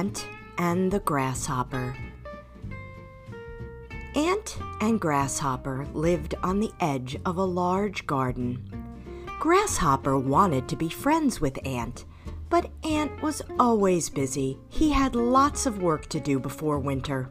Ant and the Grasshopper. Ant and Grasshopper lived on the edge of a large garden. Grasshopper wanted to be friends with Ant, but Ant was always busy. He had lots of work to do before winter.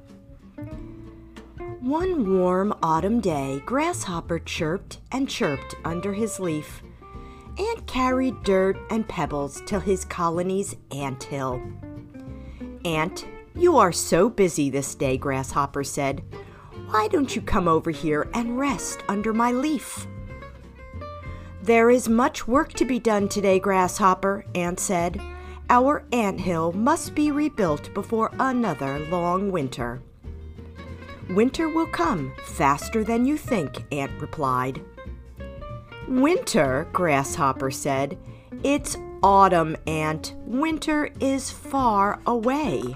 One warm autumn day, Grasshopper chirped and chirped under his leaf. Ant carried dirt and pebbles to his colony's anthill. "Ant, you are so busy this day," Grasshopper said. "Why don't you come over here and rest under my leaf?" "There is much work to be done today, Grasshopper," Ant said. "Our anthill must be rebuilt before another long winter." "Winter will come faster than you think," Ant replied. "Winter?" Grasshopper said. "It's autumn, Ant. Winter is far away."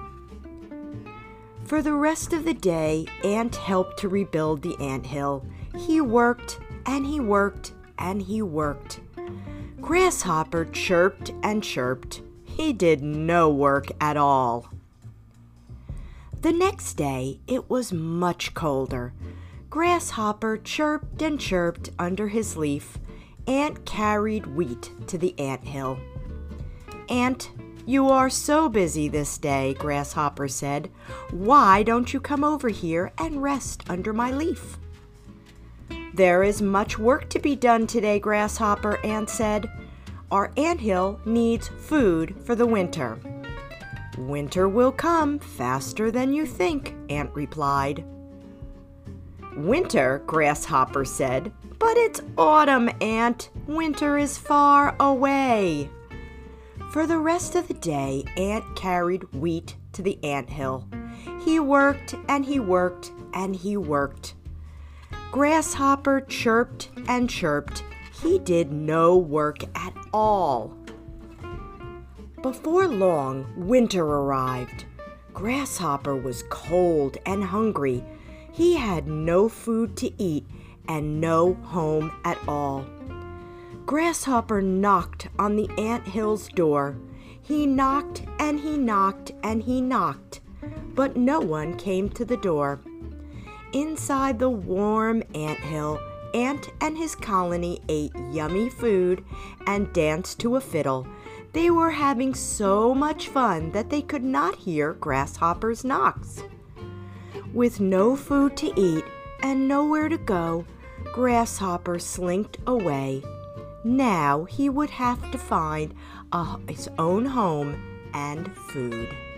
For the rest of the day, Ant helped to rebuild the anthill. He worked and he worked and he worked. Grasshopper chirped and chirped. He did no work at all. The next day, it was much colder. Grasshopper chirped and chirped under his leaf. Ant carried wheat to the anthill. "Ant, you are so busy this day," Grasshopper said. "Why don't you come over here and rest under my leaf?" "There is much work to be done today, Grasshopper," Ant said. "Our anthill needs food for the winter." "Winter will come faster than you think," Ant replied. "Winter," Grasshopper said. "But it's autumn, Ant. Winter is far away." For the rest of the day, Ant carried wheat to the anthill. He worked and he worked and he worked. Grasshopper chirped and chirped. He did no work at all. Before long, winter arrived. Grasshopper was cold and hungry. He had no food to eat and no home at all. Grasshopper knocked on the anthill's door. He knocked and he knocked and he knocked, but no one came to the door. Inside the warm anthill, Ant and his colony ate yummy food and danced to a fiddle. They were having so much fun that they could not hear Grasshopper's knocks. With no food to eat and nowhere to go, Grasshopper slinked away. Now he would have to find his own home and food.